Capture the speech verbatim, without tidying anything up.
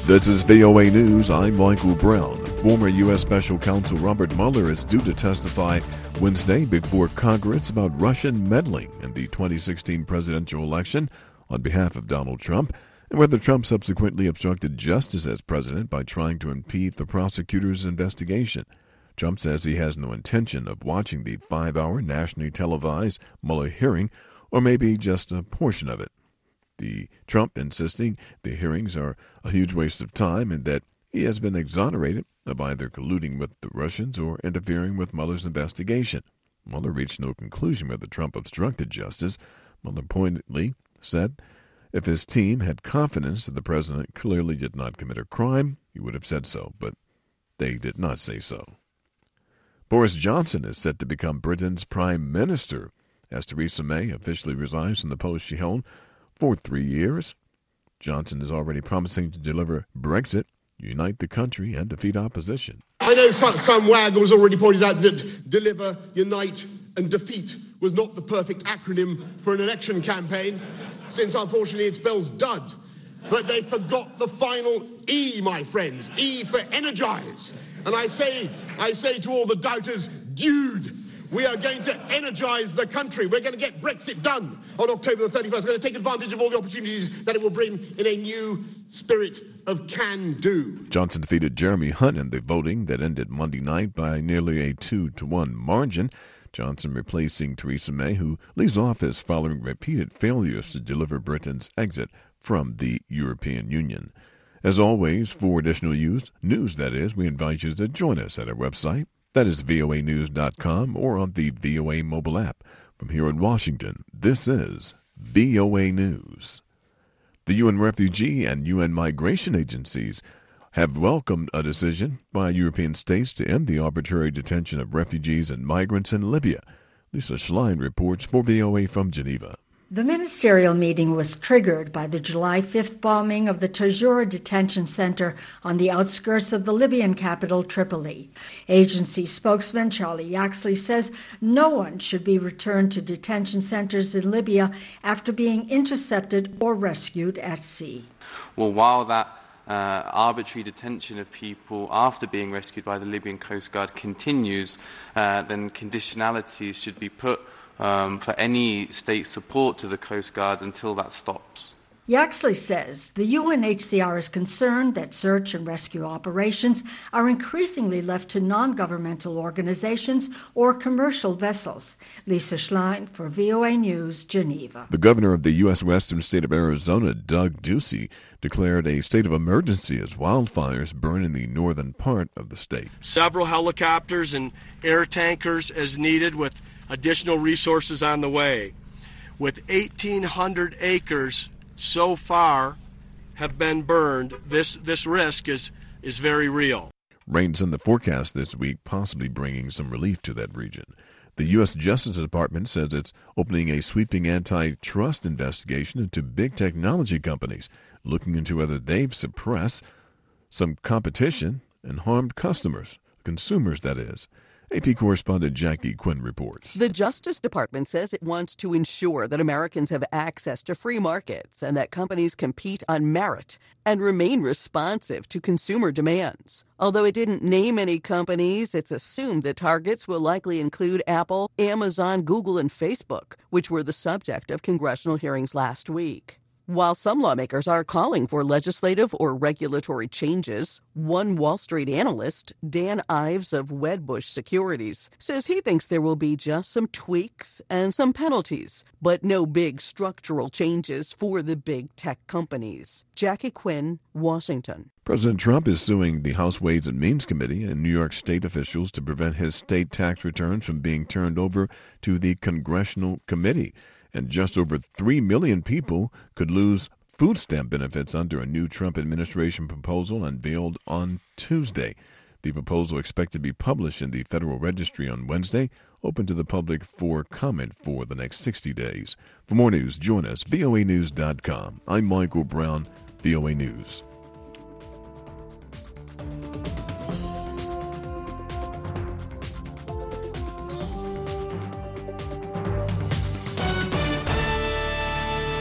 This is V O A News. I'm Michael Brown. Former U S Special Counsel Robert Mueller is due to testify Wednesday before Congress about Russian meddling in the twenty sixteen presidential election on behalf of Donald Trump, and whether Trump subsequently obstructed justice as president by trying to impede the prosecutor's investigation. Trump says he has no intention of watching the five-hour nationally televised Mueller hearing, or maybe just a portion of it. The Trump insisting the hearings are a huge waste of time and that he has been exonerated of either colluding with the Russians or interfering with Mueller's investigation. Mueller reached no conclusion whether Trump obstructed justice. Mueller pointedly said if his team had confidence that the president clearly did not commit a crime, he would have said so, but they did not say so. Boris Johnson is set to become Britain's prime minister as Theresa May officially resigns from the post she held for three years. Johnson is already promising to deliver Brexit, unite the country, and defeat opposition. I know some, some wag has already pointed out that deliver, unite, and defeat was not the perfect acronym for an election campaign, since unfortunately it spells dud. But they forgot the final E, my friends. E for energize. And I say, I say to all the doubters, dude, we are going to energize the country. We're going to get Brexit done on October the thirty-first. We're going to take advantage of all the opportunities that it will bring in a new spirit of can-do. Johnson defeated Jeremy Hunt in the voting that ended Monday night by nearly a two to one margin. Johnson replacing Theresa May, who leaves office following repeated failures to deliver Britain's exit from the European Union. As always, for additional news, news that is, we invite you to join us at our website. That is V O A news dot com or on the V O A mobile app. From here in Washington, this is V O A News. The U N refugee and U N migration agencies have welcomed a decision by European states to end the arbitrary detention of refugees and migrants in Libya. Lisa Schlein reports for V O A from Geneva. The ministerial meeting was triggered by the July fifth bombing of the Tadjoura detention center on the outskirts of the Libyan capital, Tripoli. Agency spokesman Charlie Yaxley says no one should be returned to detention centers in Libya after being intercepted or rescued at sea. Well, while that uh, arbitrary detention of people after being rescued by the Libyan Coast Guard continues, uh, then conditionalities should be put Um, for any state support to the Coast Guard until that stops. Yaxley says the U N H C R is concerned that search and rescue operations are increasingly left to non-governmental organizations or commercial vessels. Lisa Schlein for V O A News, Geneva. The governor of the U S western state of Arizona, Doug Ducey, declared a state of emergency as wildfires burn in the northern part of the state. Several helicopters and air tankers as needed with additional resources on the way. With eighteen hundred acres so far have been burned, this, this risk is, is very real. Rain's in the forecast this week, possibly bringing some relief to that region. The U S Justice Department says it's opening a sweeping antitrust investigation into big technology companies, looking into whether they've suppressed some competition and harmed customers, consumers that is. A P correspondent Jackie Quinn reports. The Justice Department says it wants to ensure that Americans have access to free markets and that companies compete on merit and remain responsive to consumer demands. Although it didn't name any companies, it's assumed that targets will likely include Apple, Amazon, Google, and Facebook, which were the subject of congressional hearings last week. While some lawmakers are calling for legislative or regulatory changes, one Wall Street analyst, Dan Ives of Wedbush Securities, says he thinks there will be just some tweaks and some penalties, but no big structural changes for the big tech companies. Jackie Quinn, Washington. President Trump is suing the House Ways and Means Committee and New York state officials to prevent his state tax returns from being turned over to the Congressional Committee. And just over three million people could lose food stamp benefits under a new Trump administration proposal unveiled on Tuesday. The proposal expected to be published in the Federal Registry on Wednesday, open to the public for comment for the next sixty days. For more news, join us, V O A news dot com. I'm Michael Brown, V O A News.